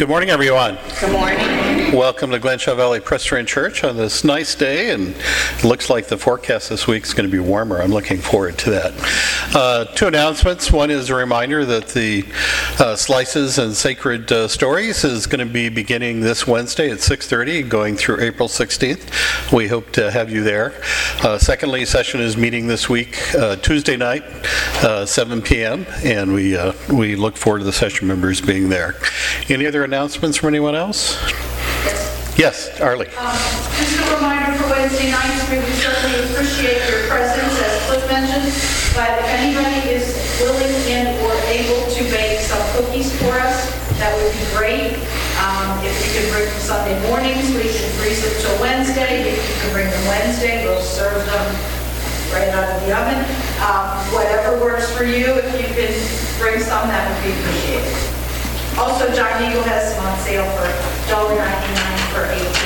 Good morning, everyone. Good morning. Welcome to Glenshaw Valley Presbyterian Church on this nice day, and it looks like the forecast this week is going to be warmer. I'm looking forward to that. Two announcements. One is a reminder that the Slices and Sacred Stories is going to be beginning this Wednesday at 6:30, going through April 16th. We hope to have you there. Secondly, session is meeting this week, Tuesday night, 7 p.m., and we look forward to the session members being there. Any other announcements from anyone else? Yes, Arlie. Just a reminder for Wednesday nights, we would certainly appreciate your presence, as Cliff mentioned, but if anybody is willing and or able to bake some cookies for us, that would be great. If you can bring them Sunday mornings, we can freeze them till Wednesday. If you can bring them Wednesday, we'll serve them right out of the oven. Whatever works for you, if you can bring some, that would be appreciated. Also, John Eagle has some on sale for $1.99 for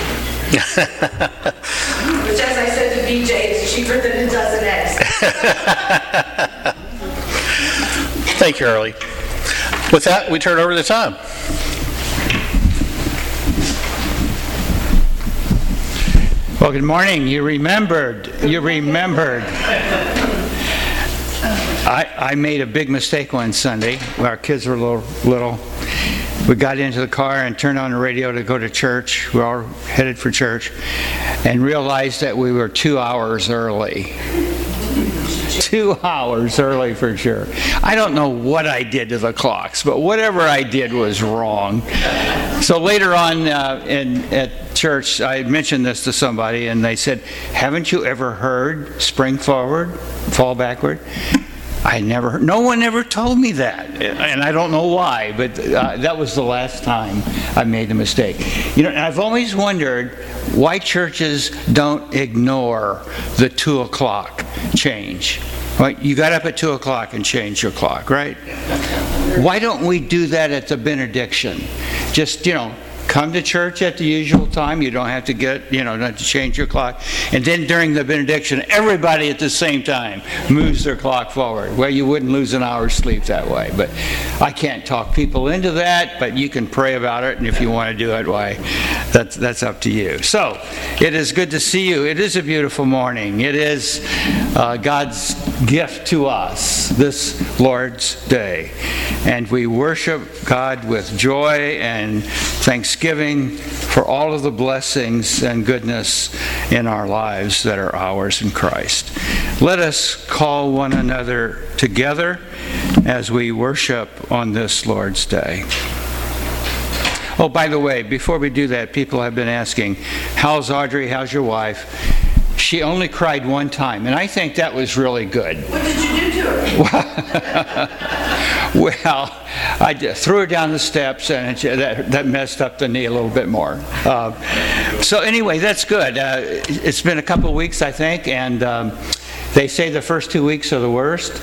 18. Which, as I said to BJ, is cheaper than a dozen eggs. Thank you, Arlie. With that, we turn over to Tom. Well, good morning. You remembered. I made a big mistake one Sunday. Our kids were little. We got into the car and turned on the radio to go to church. We were all headed for church and realized that we were 2 hours early. 2 hours early for sure. I don't know what I did to the clocks, but whatever I did was wrong. So later on at church, I mentioned this to somebody and they said, "Haven't you ever heard spring forward, fall backward?" I never heard, no one ever told me that, and I don't know why, but that was the last time I made the mistake. You know, and I've always wondered why churches don't ignore the 2 o'clock change. Right? You got up at 2 o'clock and changed your clock, right? Why don't we do that at the benediction? Just, come to church at the usual time. You don't have to not to change your clock. And then during the benediction, everybody at the same time moves their clock forward. Well, you wouldn't lose an hour's sleep that way. But I can't talk people into that, but you can pray about it. And if you want to do it, why, that's up to you. So, it is good to see you. It is a beautiful morning. It is God's gift to us, this Lord's Day. And we worship God with joy and thanksgiving for all of the blessings and goodness in our lives that are ours in Christ. Let us call one another together as we worship on this Lord's Day. Oh, by the way, before we do that, people have been asking, how's Audrey? How's your wife? She only cried one time, and I think that was really good. What did you do to her? Well, I threw her down the steps, and that messed up the knee a little bit more. So anyway, that's good. It's been a couple of weeks, I think, and they say the first 2 weeks are the worst.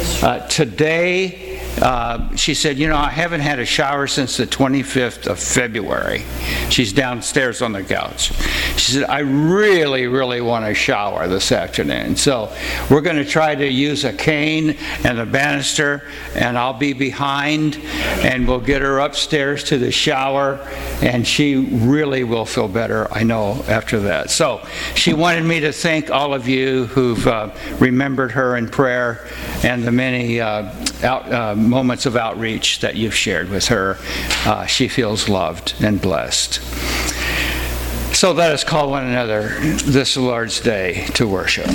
Today, she said, I haven't had a shower since the 25th of February. She's downstairs on the couch. She said, I really, really want a shower this afternoon. So we're going to try to use a cane and a banister, and I'll be behind, and we'll get her upstairs to the shower, and she really will feel better, I know, after that. So she wanted me to thank all of you who've remembered her in prayer and the many moments of outreach that you've shared with her. She feels loved and blessed. So let us call one another this Lord's Day to worship.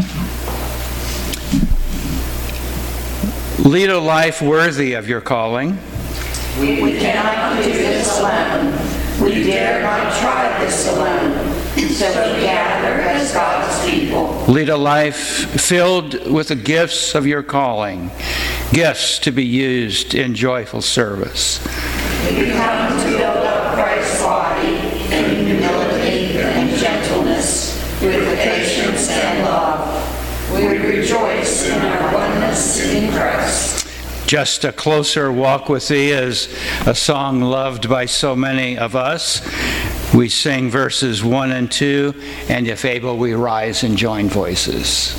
Lead a life worthy of your calling. We cannot do this alone. We dare not try this alone. So we gather as God's people. Lead a life filled with the gifts of your calling, gifts to be used in joyful service. We come to build up Christ's body in humility and gentleness, with patience and love. We rejoice in our oneness in Christ. Just a Closer Walk with Thee is a song loved by so many of us. We sing verses 1 and 2, and if able, we rise and join voices.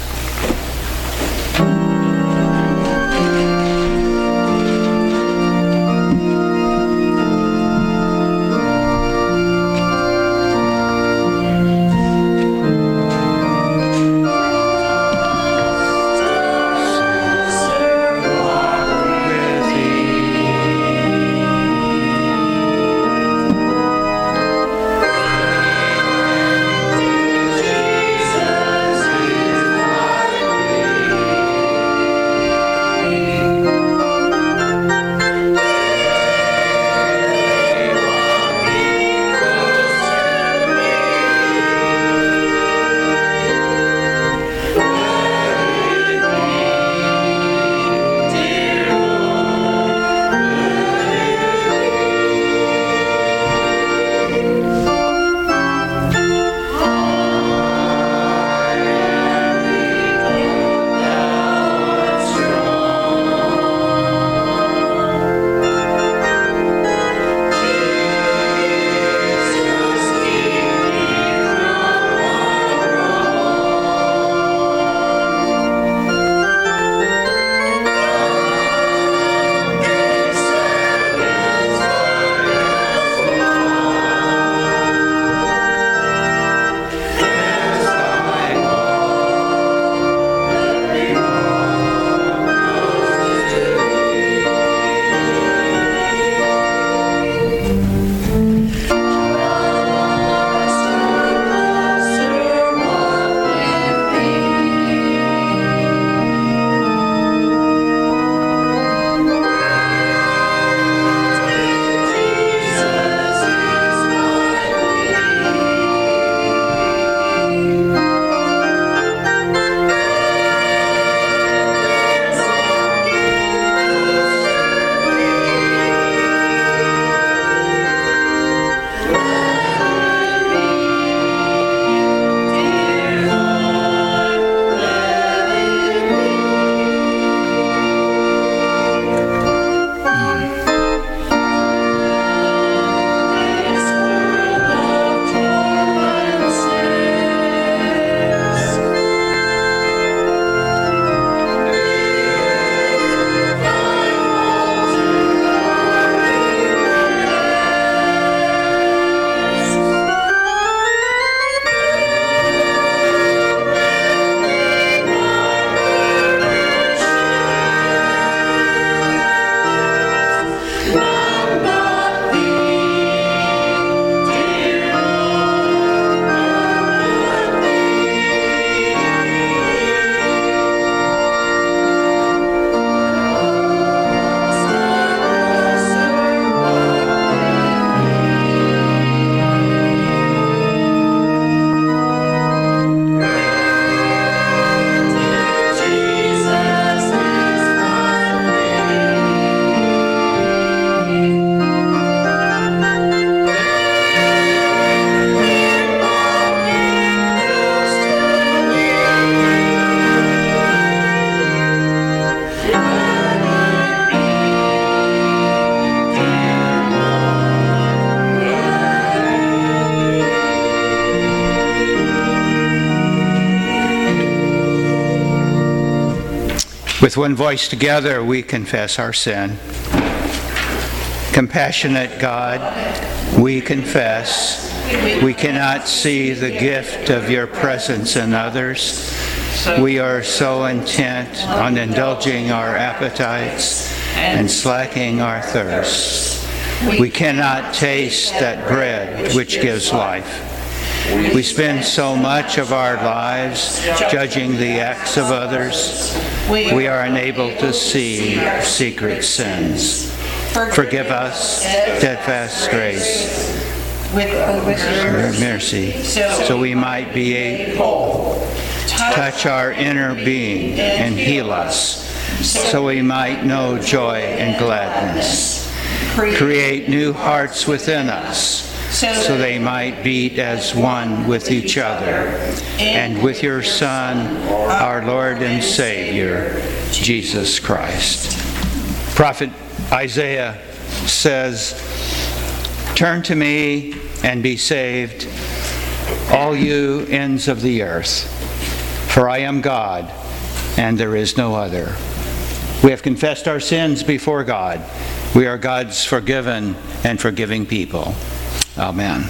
With one voice together, we confess our sin. Compassionate God, we confess we cannot see the gift of your presence in others. We are so intent on indulging our appetites and slacking our thirst. We cannot taste that bread which gives life. We spend so much of our lives judging the acts of others, we are unable to see secret sins. Forgive us, steadfast grace, with mercy, so we might be able to touch our inner being and heal us, so we might know joy and gladness. Create new hearts within us, so they might beat as one with each other, and with your Son, our Lord and Savior, Jesus Christ. Prophet Isaiah says, "Turn to me and be saved, all you ends of the earth, for I am God, and there is no other." We have confessed our sins before God. We are God's forgiven and forgiving people. Amen.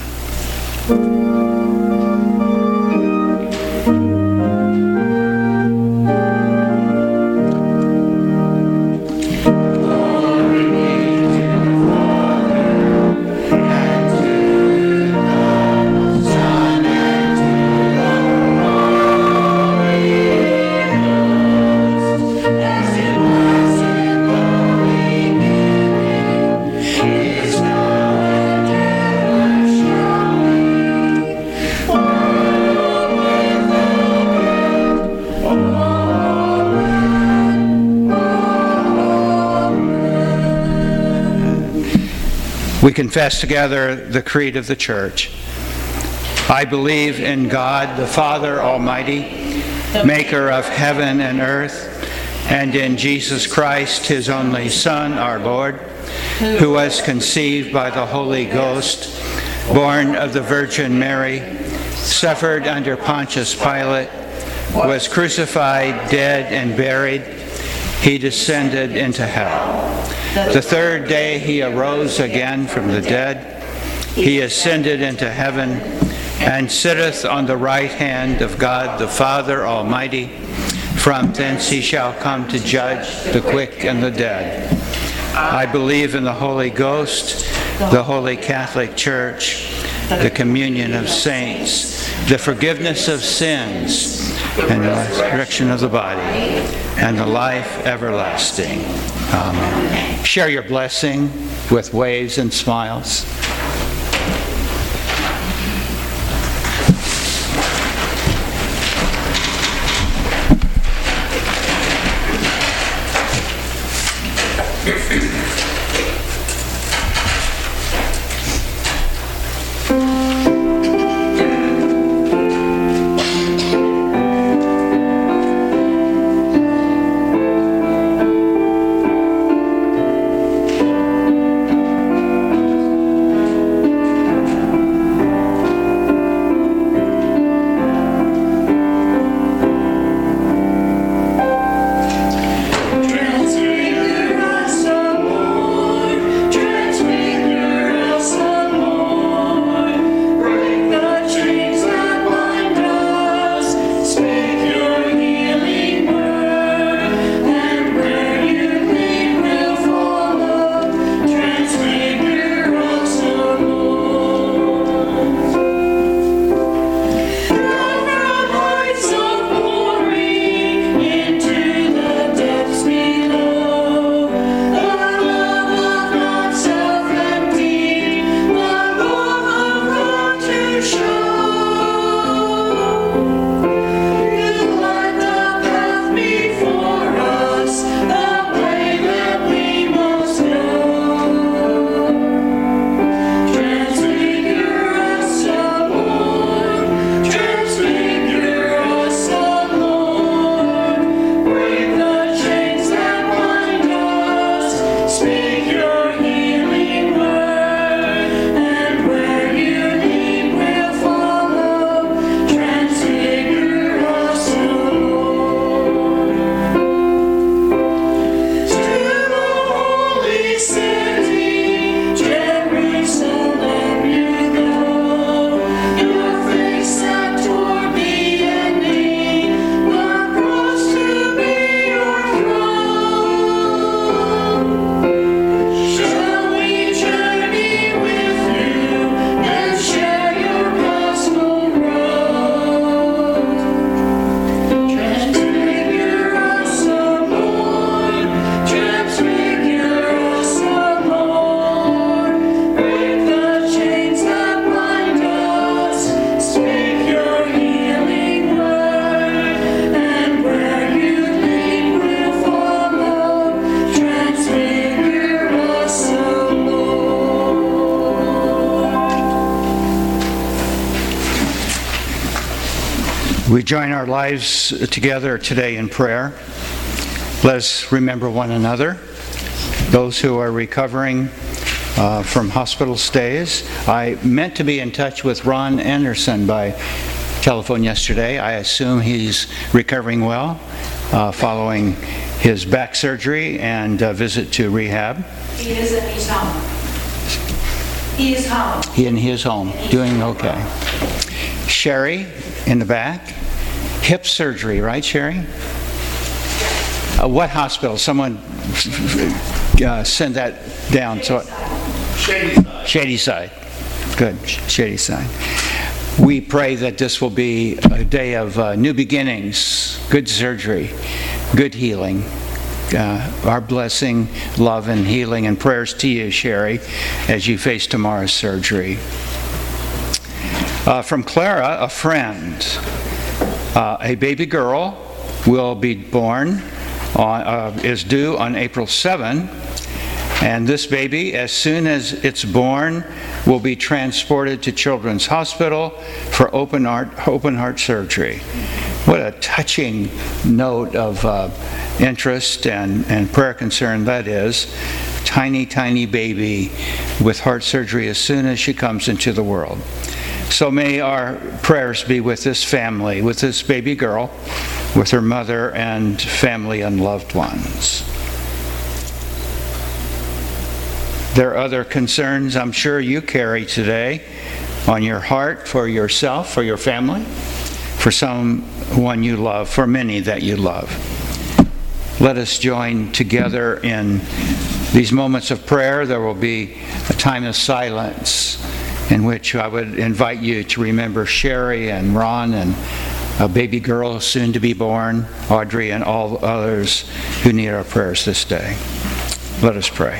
We confess together the creed of the Church. I believe in God, the Father Almighty, maker of heaven and earth, and in Jesus Christ, his only Son, our Lord, who was conceived by the Holy Ghost, born of the Virgin Mary, suffered under Pontius Pilate, was crucified, dead, and buried. He descended into hell. The third day he arose again from the dead. He ascended into heaven and sitteth on the right hand of God the Father Almighty. From thence he shall come to judge the quick and the dead. I believe in the Holy Ghost, the Holy Catholic Church, the communion of saints, the forgiveness of sins, and the resurrection of the body, and the life everlasting. Amen. Share your blessing with waves and smiles. We join our lives together today in prayer. Let us remember one another, those who are recovering from hospital stays. I meant to be in touch with Ron Anderson by telephone yesterday. I assume he's recovering well following his back surgery and visit to rehab. He is and he's home. He is home. He is home, doing okay. Sherry in the back, hip surgery, right, Sherry? What hospital? Someone send that down. Shady Side. Good, Shady Side. We pray that this will be a day of new beginnings, good surgery, good healing. Our blessing, love, and healing and prayers to you, Sherry, as you face tomorrow's surgery. From Clara, a friend. A baby girl will be born, is due on April 7. And this baby, as soon as it's born, will be transported to Children's Hospital for open heart surgery. What a touching note of interest and prayer concern that is. Tiny, tiny baby with heart surgery as soon as she comes into the world. So may our prayers be with this family, with this baby girl, with her mother and family and loved ones. There are other concerns I'm sure you carry today on your heart for yourself, for your family, for someone you love, for many that you love. Let us join together in these moments of prayer. There will be a time of silence in which I would invite you to remember Sherry and Ron and a baby girl soon to be born, Audrey, and all others who need our prayers this day. Let us pray.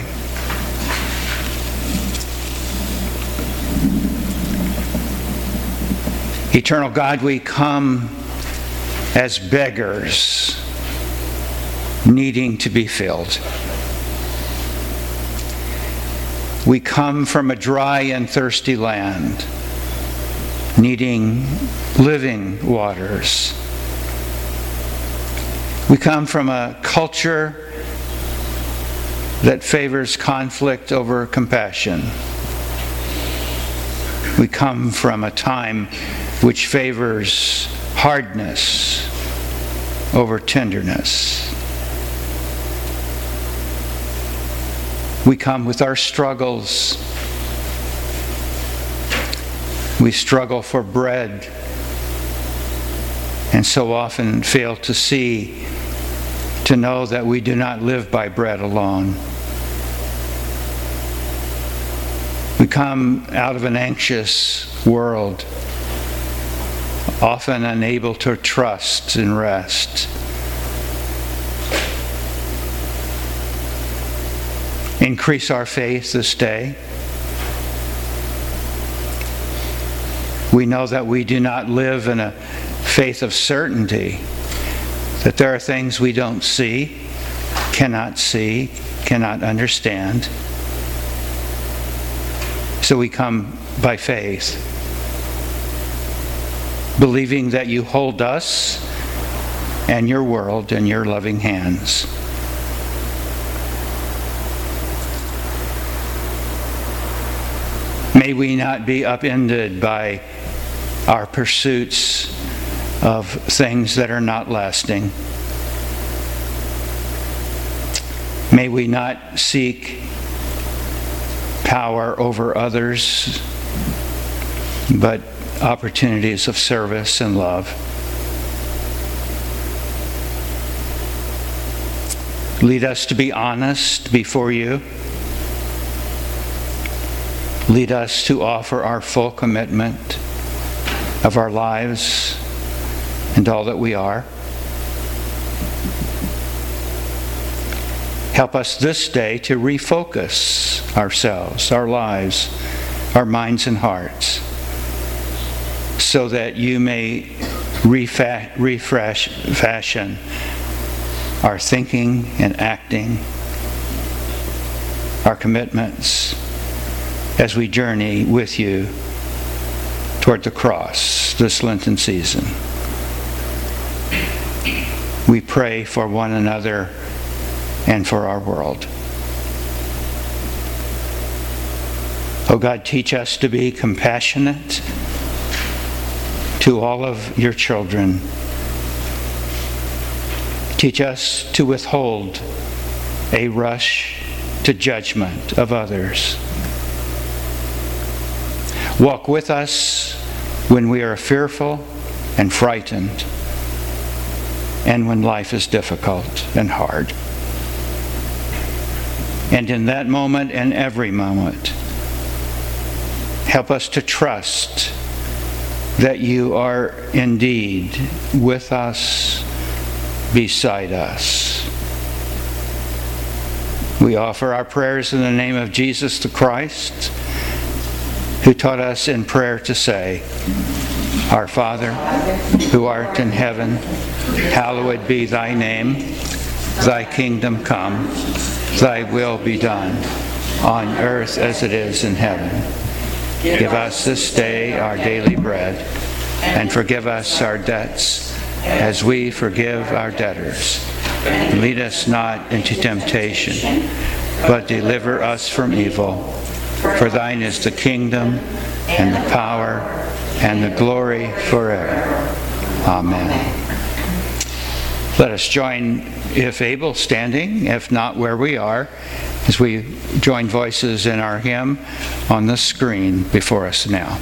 Eternal God, we come as beggars needing to be filled. We come from a dry and thirsty land, needing living waters. We come from a culture that favors conflict over compassion. We come from a time which favors hardness over tenderness. We come with our struggles. We struggle for bread and so often fail to see, to know that we do not live by bread alone. We come out of an anxious world, often unable to trust and rest. Increase our faith this day. We know that we do not live in a faith of certainty, that there are things we don't see, cannot understand. So we come by faith, believing that you hold us and your world in your loving hands. May we not be upended by our pursuits of things that are not lasting. May we not seek power over others, but opportunities of service and love. Lead us to be honest before you. Lead us to offer our full commitment of our lives and all that we are. Help us this day to refocus ourselves, our lives, our minds and hearts, so that you may fashion our thinking and acting, our commitments, as we journey with you toward the cross this Lenten season. we pray for one another and for our world. Oh God, teach us to be compassionate to all of your children. Teach us to withhold a rush to judgment of others. Walk with us when we are fearful and frightened, and when life is difficult and hard. And in that moment and every moment, help us to trust that you are indeed with us, beside us. We offer our prayers in the name of Jesus the Christ, who taught us in prayer to say, Our Father, who art in heaven, hallowed be thy name. Thy kingdom come, thy will be done, on earth as it is in heaven. Give us this day our daily bread, and forgive us our debts, as we forgive our debtors. And lead us not into temptation, but deliver us from evil. For thine is the kingdom, and the power, and the glory forever. Amen. Let us join, if able, standing, if not where we are, as we join voices in our hymn on the screen before us now.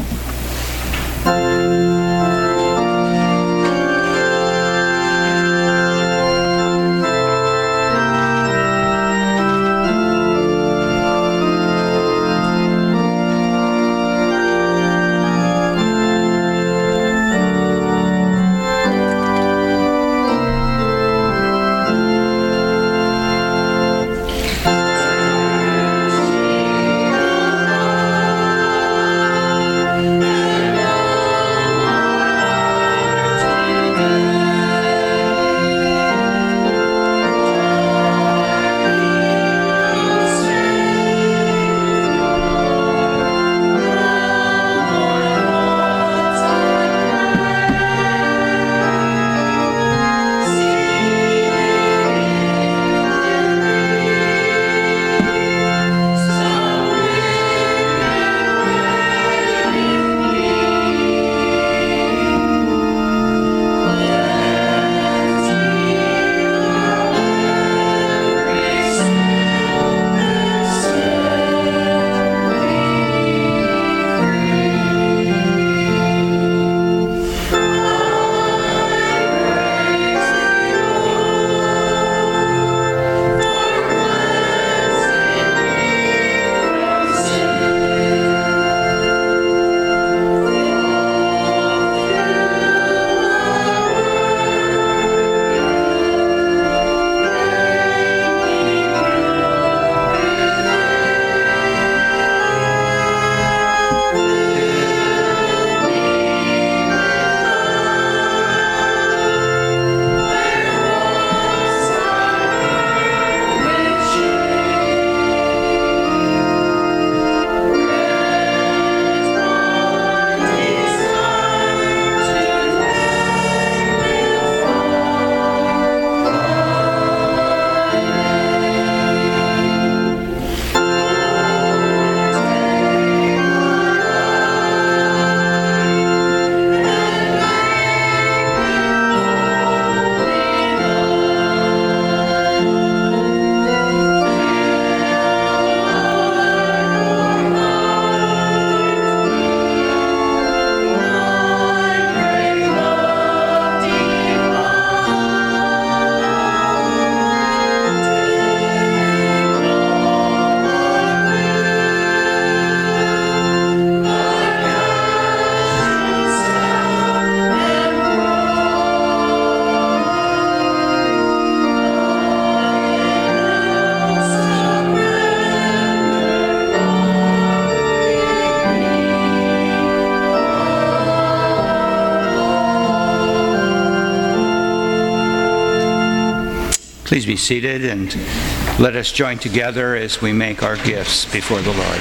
Please be seated and let us join together as we make our gifts before the Lord.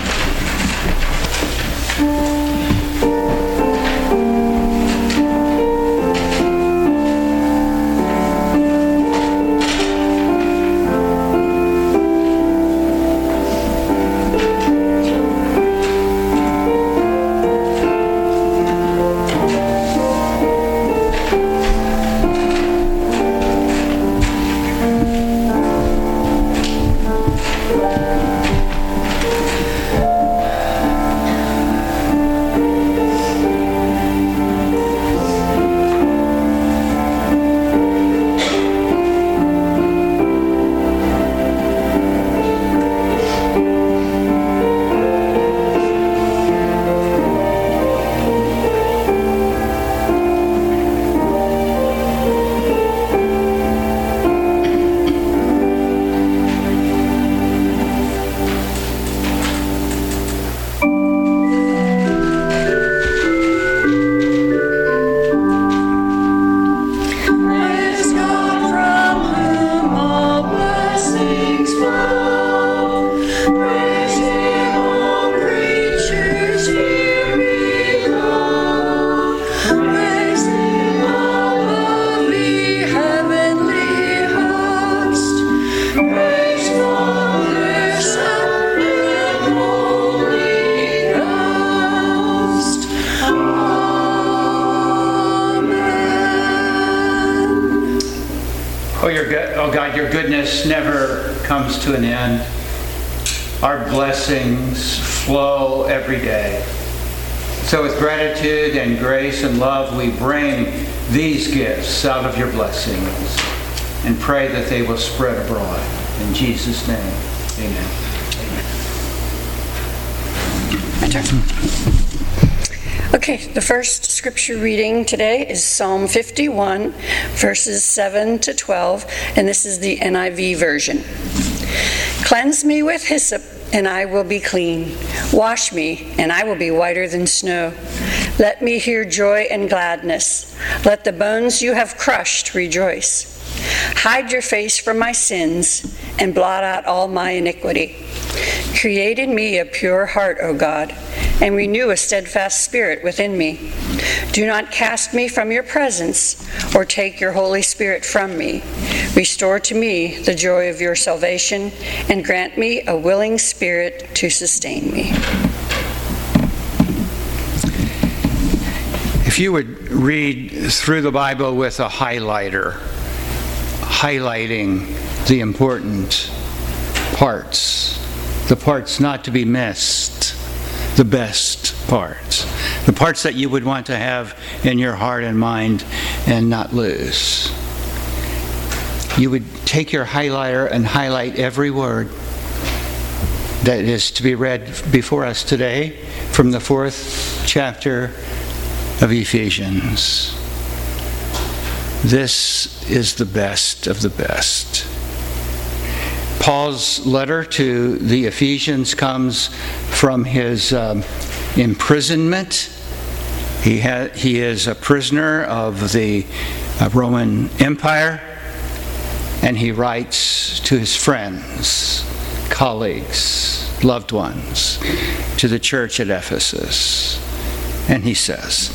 oh God, your goodness never comes to an end. Our blessings flow every day. So with gratitude and grace and love, we bring these gifts out of your blessings and pray that they will spread abroad. In Jesus' name, amen. My turn. Okay, the first scripture reading today is Psalm 51, verses 7 to 12, and this is the NIV version. Cleanse me with hyssop, and I will be clean. Wash me, and I will be whiter than snow. Let me hear joy and gladness. Let the bones you have crushed rejoice. Hide your face from my sins, and blot out all my iniquity. Create in me a pure heart, O God, and renew a steadfast spirit within me. Do not cast me from your presence, or take your Holy Spirit from me. Restore to me the joy of your salvation, and grant me a willing spirit to sustain me. If you would read through the Bible with a highlighter, highlighting the important parts, the parts not to be missed, the best parts, the parts that you would want to have in your heart and mind and not lose. You would take your highlighter and highlight every word that is to be read before us today from the 4th chapter of Ephesians. This is the best of the best. Paul's letter to the Ephesians comes from his imprisonment. He is a prisoner of the Roman Empire, and he writes to his friends, colleagues, loved ones, to the church at Ephesus. And he says,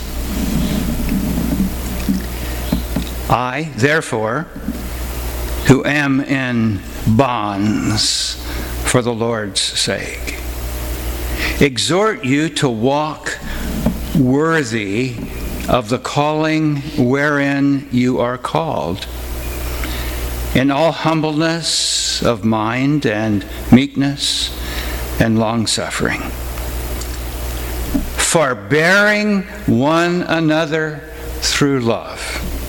I, therefore, who am in bonds for the Lord's sake, exhort you to walk worthy of the calling wherein you are called, in all humbleness of mind and meekness and long-suffering, forbearing one another through love,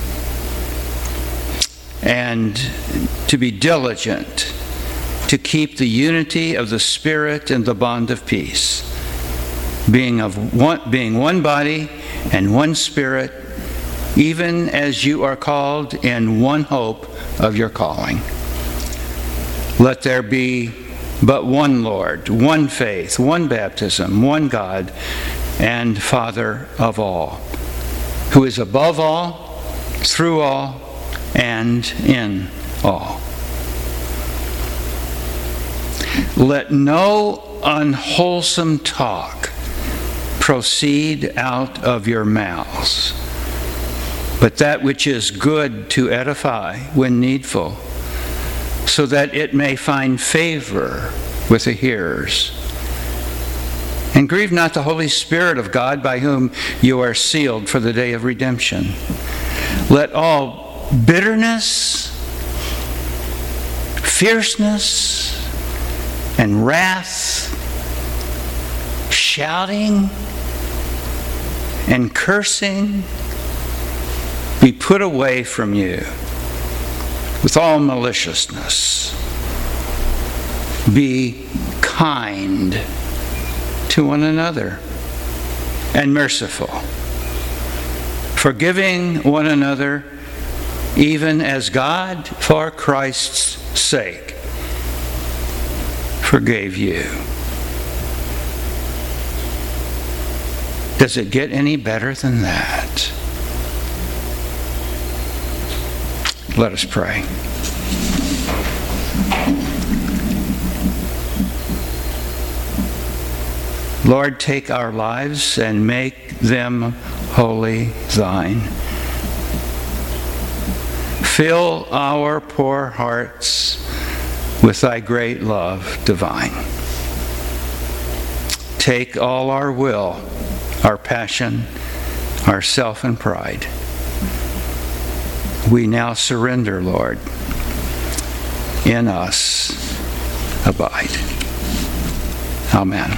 and to be diligent to keep the unity of the Spirit in the bond of peace, being one body and one Spirit, even as you are called in one hope of your calling. Let there be but one Lord, one faith, one baptism, one God and Father of all, who is above all, through all, and in all. Let no unwholesome talk proceed out of your mouths, but that which is good to edify when needful, so that it may find favor with the hearers. And grieve not the Holy Spirit of God, by whom you are sealed for the day of redemption. Let all bitterness, fierceness, and wrath, shouting, and cursing be put away from you with all maliciousness. Be kind to one another and merciful, forgiving one another, even as God, for Christ's sake, forgave you. Does it get any better than that? Let us pray. Lord, take our lives and make them wholly thine. Fill our poor hearts with thy great love divine. Take all our will, our passion, our self and pride. We now surrender, Lord, in us abide. Amen.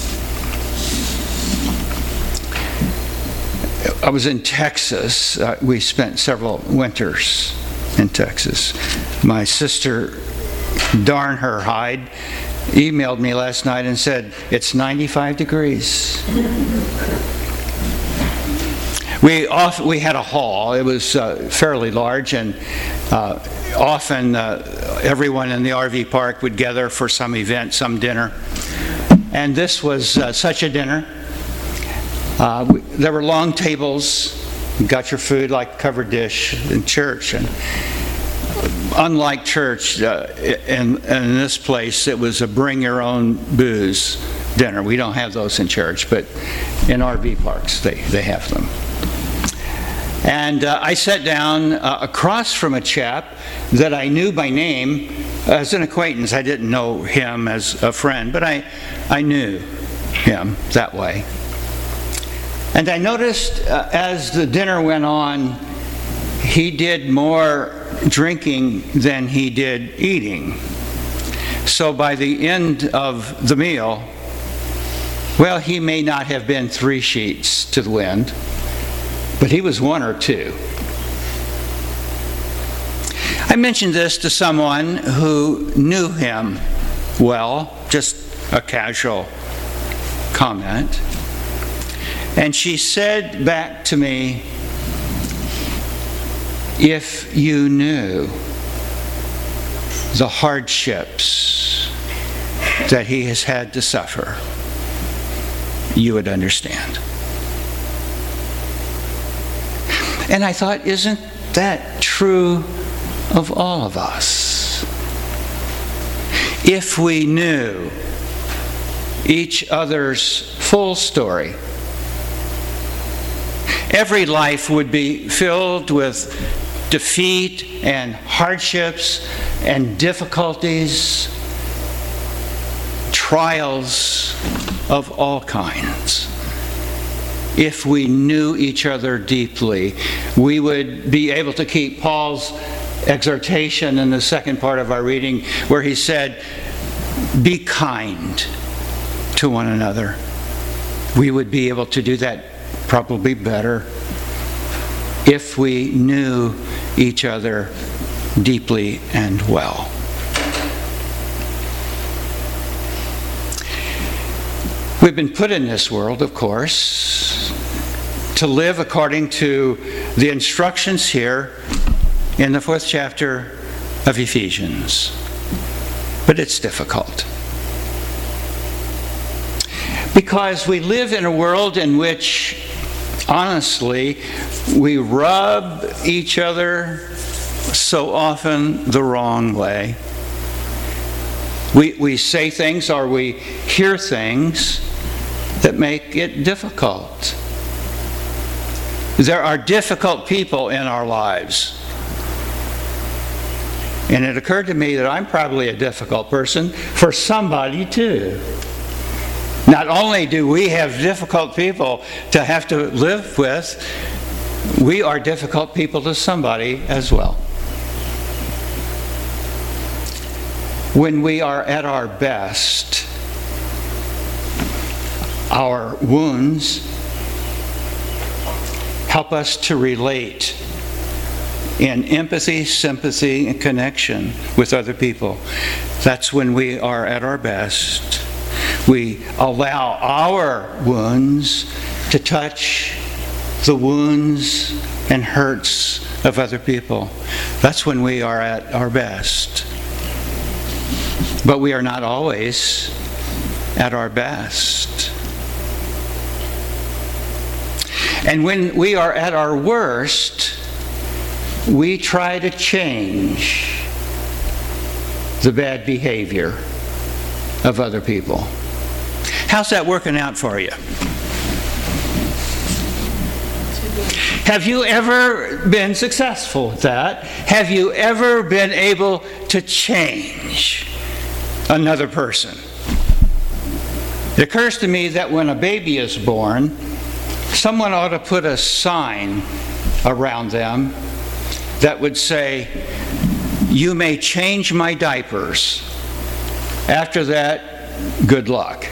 I was in Texas. We spent several winters in Texas. My sister, darn her hide, emailed me last night and said, it's 95 degrees. We had a hall. It was fairly large, and often everyone in the RV park would gather for some event, some dinner. And this was such a dinner. There were long tables. You got your food like covered dish in church. And unlike church, in this place, it was a bring your own booze dinner. We don't have those in church, but in RV parks, they have them. And I sat down across from a chap that I knew by name as an acquaintance. I didn't know him as a friend, but I knew him that way. And I noticed as the dinner went on, he did more drinking than he did eating. So by the end of the meal, well, he may not have been 3 sheets to the wind, but he was 1 or 2. I mentioned this to someone who knew him well, just a casual comment. And she said back to me, if you knew the hardships that he has had to suffer, you would understand. And I thought, isn't that true of all of us? If we knew each other's full story, every life would be filled with defeat and hardships and difficulties, trials of all kinds. If we knew each other deeply, we would be able to keep Paul's exhortation in the second part of our reading, where he said, be kind to one another. We would be able to do that probably better if we knew each other deeply and well. We've been put in this world, of course, to live according to the instructions here in the 4th chapter of Ephesians. But it's difficult. Because we live in a world in which, honestly, we rub each other so often the wrong way. We say things or we hear things that make it difficult. There are difficult people in our lives. And it occurred to me that I'm probably a difficult person for somebody too. Not only do we have difficult people to have to live with, we are difficult people to somebody as well. When we are at our best, our wounds help us to relate in empathy, sympathy, and connection with other people. That's when we are at our best. We allow our wounds to touch the wounds and hurts of other people. That's when we are at our best. But we are not always at our best. And when we are at our worst, we try to change the bad behavior of other people. How's that working out for you? Have you ever been successful at that? Have you ever been able to change another person? It occurs to me that when a baby is born, someone ought to put a sign around them that would say, You may change my diapers. After that, good luck.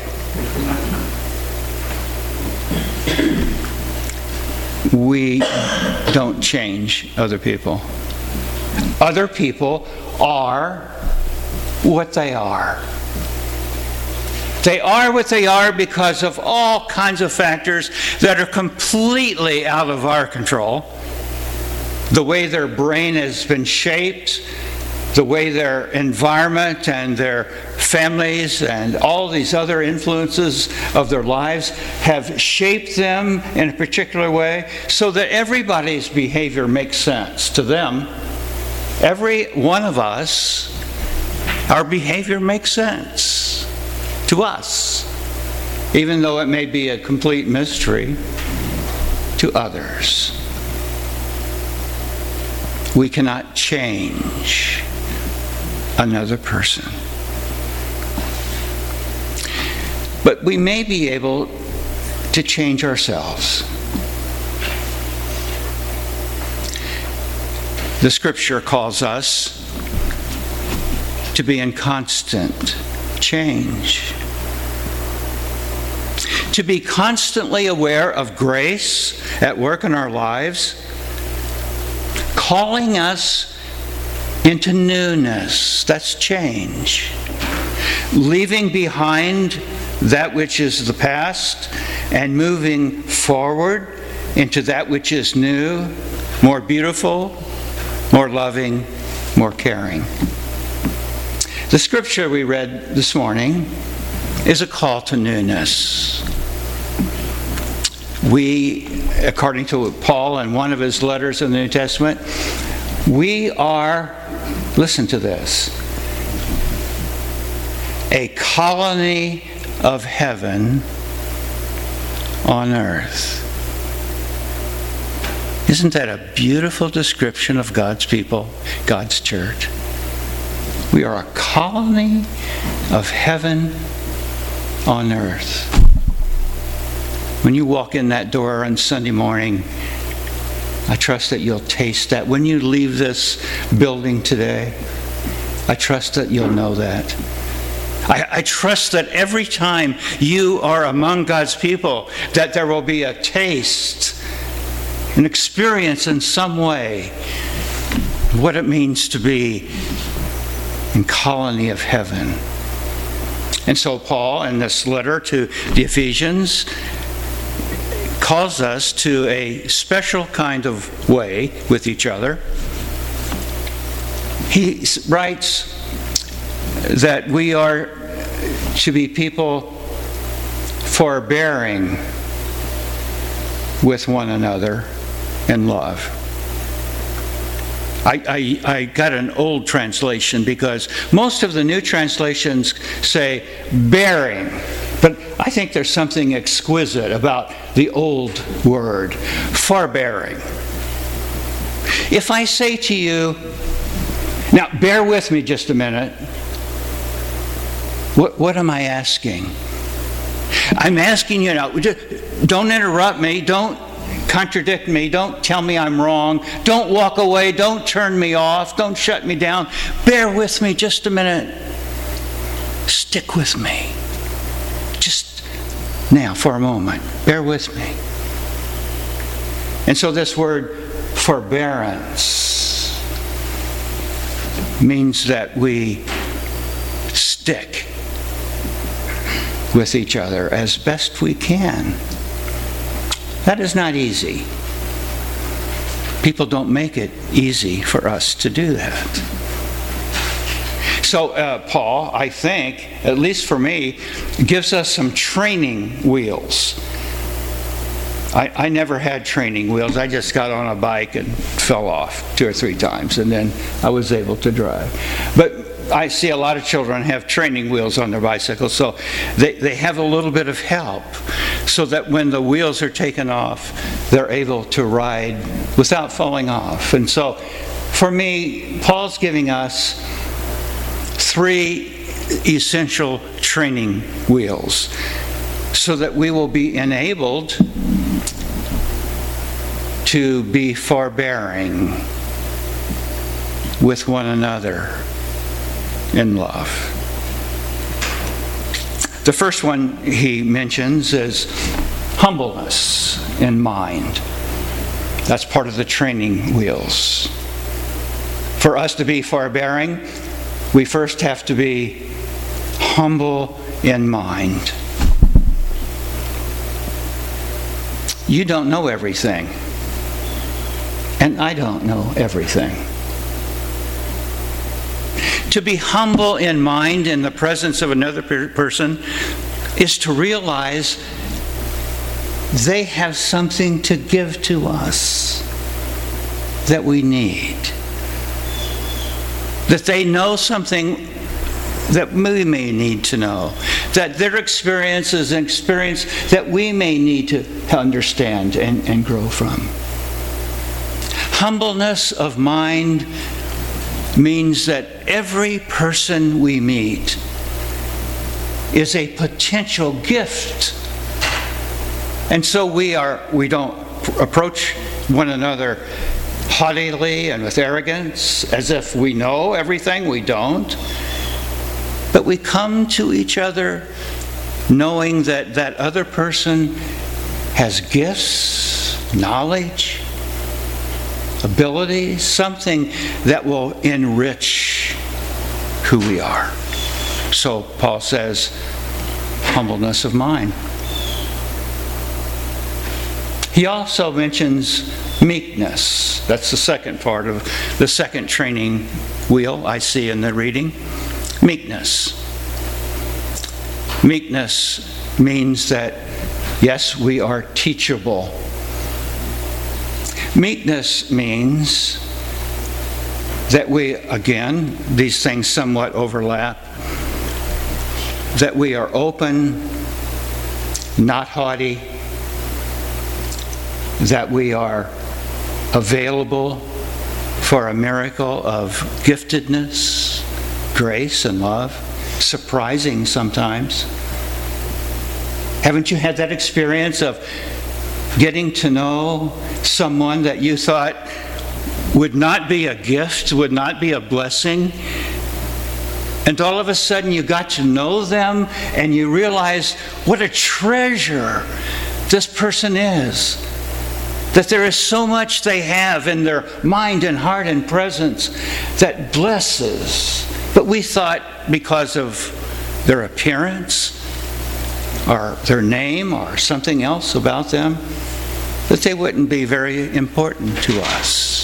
We don't change other people. Other people are what they are. They are what they are because of all kinds of factors that are completely out of our control. The way their brain has been shaped, the way their environment and their families and all these other influences of their lives have shaped them in a particular way so that everybody's behavior makes sense to them. Every one of us, our behavior makes sense to us, even though it may be a complete mystery to others. We cannot change another person. But we may be able to change ourselves. The Scripture calls us to be in constant change. To be constantly aware of grace at work in our lives, calling us into newness. That's change. Leaving behind that which is the past and moving forward into that which is new, more beautiful, more loving, more caring. The scripture we read this morning is a call to newness. We, according to Paul in one of his letters in the New Testament, we are, listen to this, a colony of heaven on earth. Isn't that a beautiful description of God's people, God's church? We are a colony of heaven on earth. When you walk in that door on Sunday morning, I trust that you'll taste that. When you leave this building today, I trust that you'll know that. I trust that every time you are among God's people, that there will be a taste, an experience in some way, what it means to be in colony of heaven. And so Paul, in this letter to the Ephesians, calls us to a special kind of way with each other. He writes that we are to be people forbearing with one another in love. I got an old translation because most of the new translations say bearing, but I think there's something exquisite about the old word, forbearing. If I say to you, now bear with me just a minute, what am I asking? I'm asking you now, don't interrupt me, don't contradict me, don't tell me I'm wrong, don't walk away, don't turn me off, don't shut me down. Bear with me just a minute. Stick with me. Just now for a moment. Bear with me. And so this word forbearance means that we stick with each other as best we can. That is not easy. People don't make it easy for us to do that. So Paul, I think, at least for me, gives us some training wheels. I never had training wheels. I just got on a bike and fell off 2 or 3 times, and then I was able to drive. But I see a lot of children have training wheels on their bicycles, so they have a little bit of help so that when the wheels are taken off, they're able to ride without falling off. And so for me, Paul's giving us 3 essential training wheels so that we will be enabled to be forbearing with one another in love. The first one he mentions is humbleness in mind. That's part of the training wheels. For us to be forbearing, we first have to be humble in mind. You don't know everything, and I don't know everything. To be humble in mind in the presence of another person is to realize they have something to give to us that we need. That they know something that we may need to know. That their experience is an experience that we may need to understand and grow from. Humbleness of mind means that every person we meet is a potential gift. And so we don't approach one another haughtily and with arrogance as if we know everything. We don't. But we come to each other knowing that that other person has gifts, knowledge, ability, something that will enrich who we are. So Paul says, humbleness of mind. He also mentions meekness. That's the second part of the second training wheel I see in the reading. Meekness. Meekness means that, yes, we are teachable. Meekness means that we, again, these things somewhat overlap, that we are open, not haughty, that we are available for a miracle of giftedness, grace, and love, surprising sometimes. Haven't you had that experience of getting to know someone that you thought would not be a gift, would not be a blessing, and all of a sudden you got to know them and you realize what a treasure this person is? That there is so much they have in their mind and heart and presence that blesses. But we thought because of their appearance or their name or something else about them that they wouldn't be very important to us.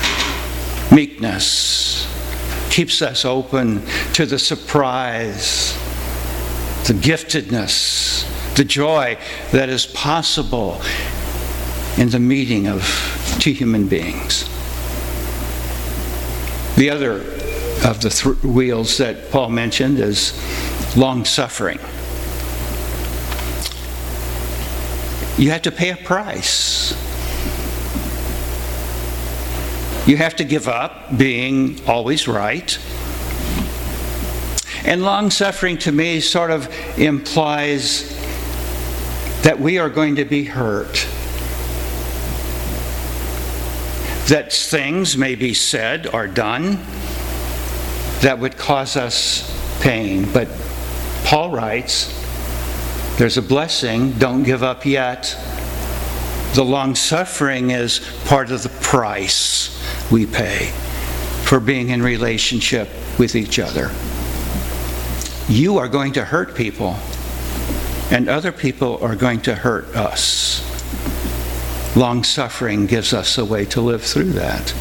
Meekness keeps us open to the surprise, the giftedness, the joy that is possible in the meeting of two human beings. The other of the wheels that Paul mentioned is long-suffering. You have to pay a price. You have to give up being always right. And long-suffering to me sort of implies that we are going to be hurt. That things may be said or done that would cause us pain. But Paul writes, there's a blessing, don't give up yet. The long-suffering is part of the price we pay for being in relationship with each other. You are going to hurt people, and other people are going to hurt us. Long-suffering gives us a way to live through that.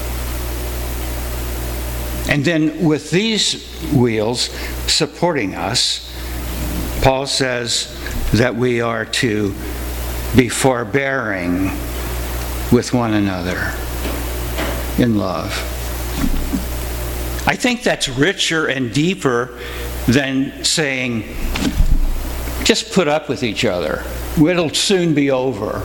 And then with these wheels supporting us, Paul says that we are to be forbearing with one another in love. I think that's richer and deeper than saying, just put up with each other. It'll soon be over.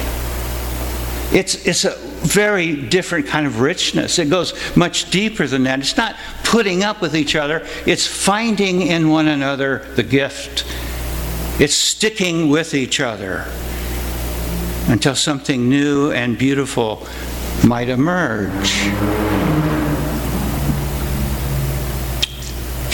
It's a very different kind of richness. It goes much deeper than that. It's not putting up with each other. It's finding in one another the gift. It's sticking with each other until something new and beautiful might emerge.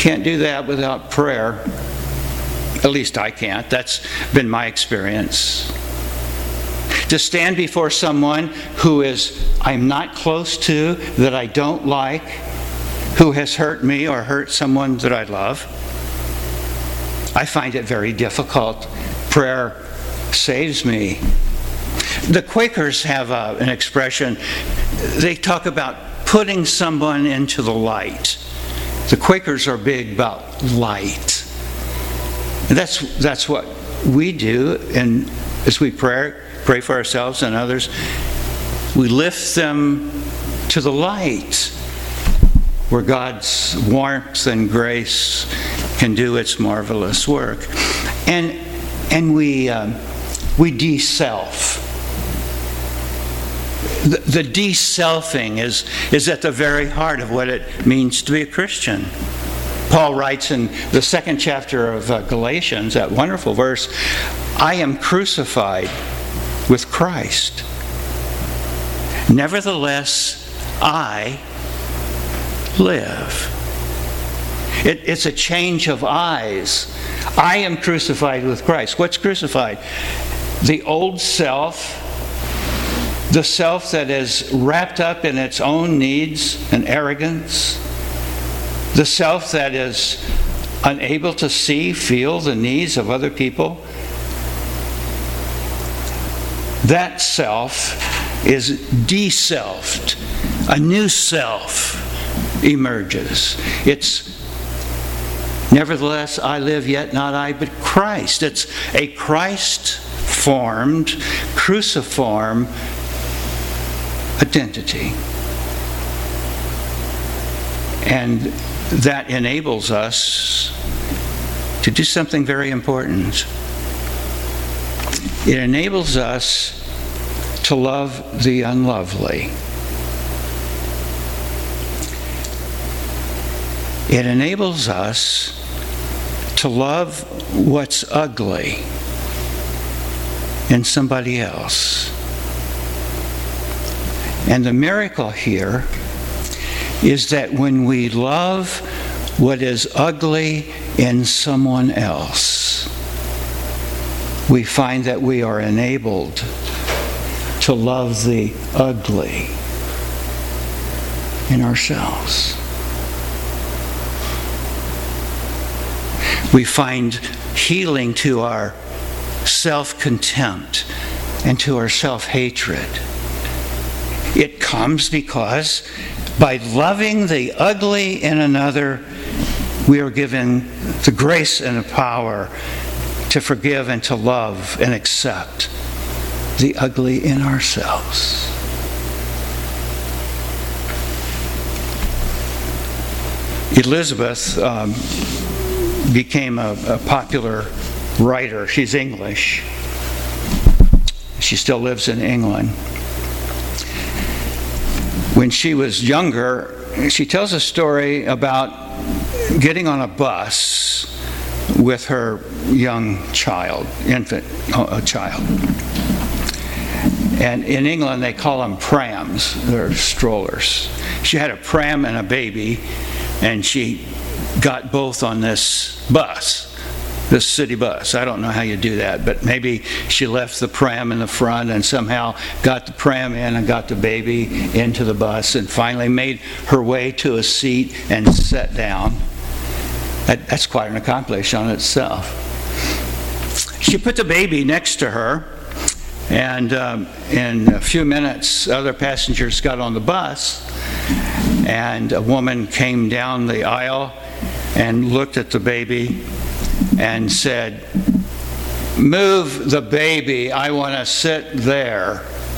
can't do that without prayer. At least I can't. That's been my experience. To stand before someone who I'm not close to, that I don't like, who has hurt me or hurt someone that I love, I find it very difficult. Prayer saves me. The Quakers have an expression. They talk about putting someone into the light. The Quakers are big about light. And that's what we do, and as we pray for ourselves and others, we lift them to the light where God's warmth and grace can do its marvelous work. And we de-self. The de-selfing is at the very heart of what it means to be a Christian. Paul writes in the 2nd chapter of Galatians, that wonderful verse, I am crucified with Christ. Nevertheless, I live. It's a change of eyes. I am crucified with Christ. What's crucified? The old self, the self that is wrapped up in its own needs and arrogance, the self that is unable to see, feel the needs of other people. That self is de-selfed. A new self emerges. It's, nevertheless, I live, yet not I, but Christ. It's a Christ-formed, cruciform identity. And that enables us to do something very important. It enables us to love the unlovely. It enables us to love what's ugly in somebody else. And the miracle here is that when we love what is ugly in someone else, we find that we are enabled to love the ugly in ourselves. We find healing to our self-contempt and to our self-hatred. It comes because by loving the ugly in another, we are given the grace and the power to forgive and to love and accept the ugly in ourselves. Elizabeth became a popular writer. She's English. She still lives in England. When she was younger, she tells a story about getting on a bus with her young child, child. And in England, they call them prams. They're strollers. She had a pram and a baby, and she got both on this bus, this city bus. I don't know how you do that, but maybe she left the pram in the front and somehow got the pram in and got the baby into the bus and finally made her way to a seat and sat down. That's quite an accomplishment on itself. She put the baby next to her, and in a few minutes, other passengers got on the bus, and a woman came down the aisle and looked at the baby and said, "Move the baby, I want to sit there."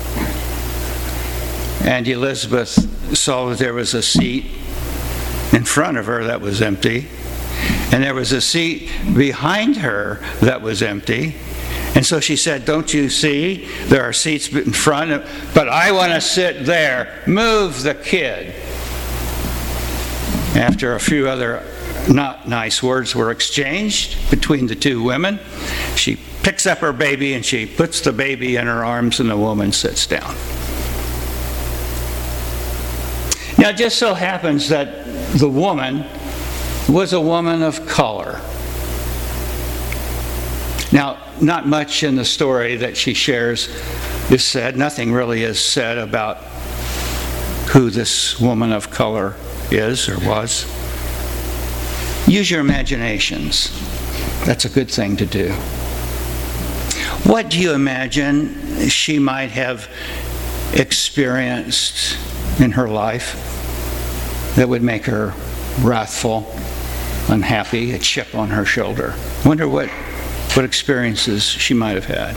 And Elizabeth saw that there was a seat in front of her that was empty, and there was a seat behind her that was empty. And so she said, "Don't you see? There are seats in front, but I want to sit there. Move the kid." After a few other not nice words were exchanged between the two women, she picks up her baby and she puts the baby in her arms, and the woman sits down. Now, it just so happens that the woman was a woman of color. Now, not much in the story that she shares is said. Nothing really is said about who this woman of color is or was. Use your imaginations. That's a good thing to do. What do you imagine she might have experienced in her life that would make her wrathful, unhappy, a chip on her shoulder? Wonder what experiences she might have had.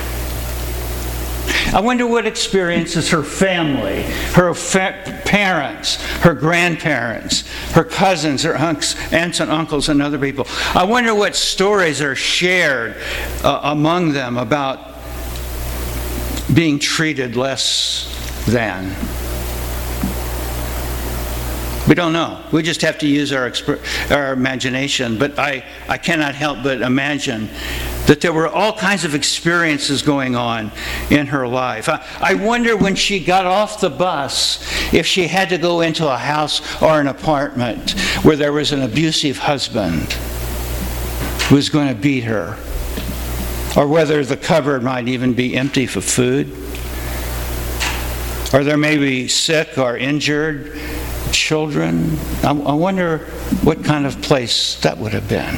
I wonder what experiences her family, her parents, her grandparents, her cousins, her aunts and uncles and other people. I wonder what stories are shared among them about being treated less than. We don't know. We just have to use our imagination. But I cannot help but imagine that there were all kinds of experiences going on in her life. I wonder when she got off the bus if she had to go into a house or an apartment where there was an abusive husband who was going to beat her, or whether the cupboard might even be empty for food, or there may be sick or injured children. I wonder what kind of place that would have been.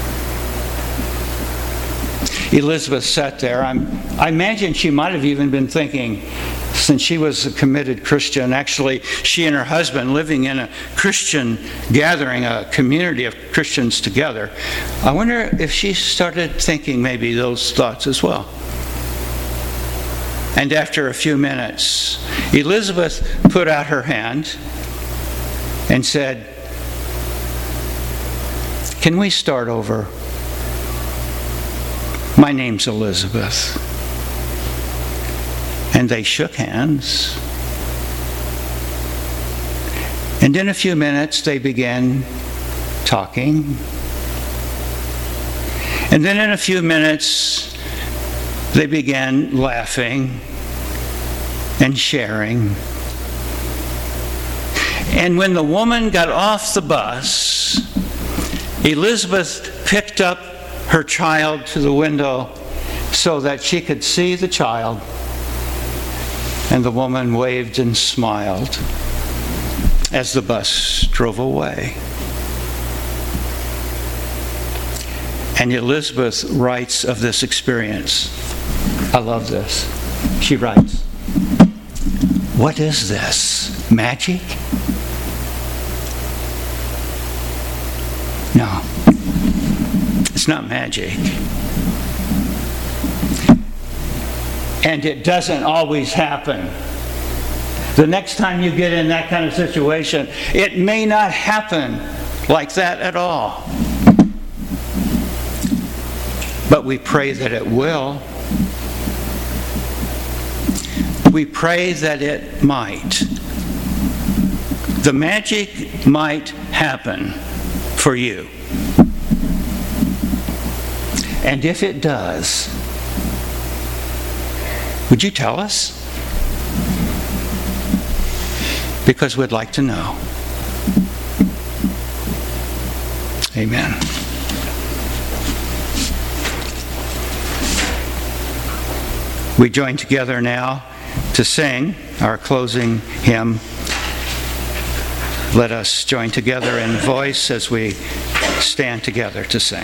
Elizabeth sat there. I imagine she might have even been thinking, since she was a committed Christian, actually she and her husband living in a Christian gathering, a community of Christians together, I wonder if she started thinking maybe those thoughts as well. And after a few minutes, Elizabeth put out her hand and said, "Can we start over? My name's Elizabeth." And they shook hands. And in a few minutes, they began talking. And then in a few minutes, they began laughing and sharing. And when the woman got off the bus, Elizabeth picked up her child to the window so that she could see the child. And the woman waved and smiled as the bus drove away. And Elizabeth writes of this experience. I love this. She writes, "What is this? Magic? No, it's not magic. And it doesn't always happen. The next time you get in that kind of situation, it may not happen like that at all. But we pray that it will. We pray that it might. The magic might happen for you. And if it does, would you tell us? Because we'd like to know. Amen. We join together now to sing our closing hymn. Let us join together in voice as we stand together to sing.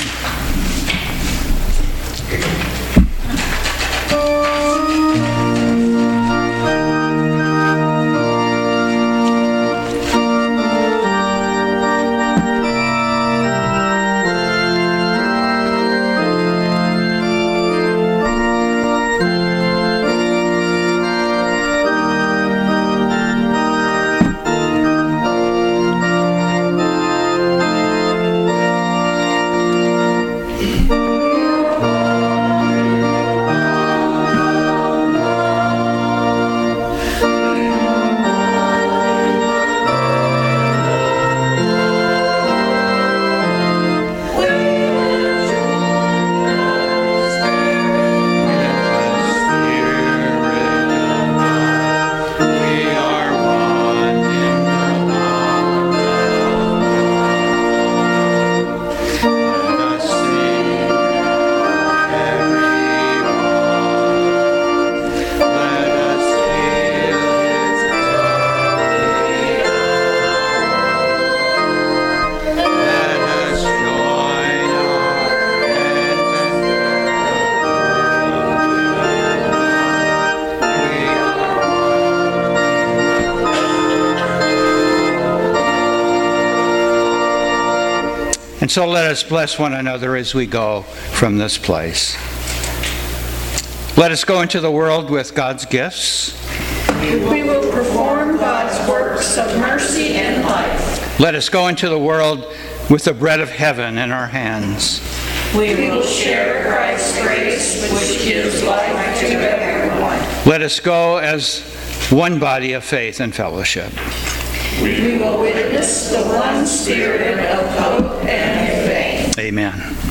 And so let us bless one another as we go from this place. Let us go into the world with God's gifts. We will perform God's works of mercy and life. Let us go into the world with the bread of heaven in our hands. We will share Christ's grace, which gives life to everyone. Let us go as one body of faith and fellowship. We will witness the one spirit of hope and faith. Amen.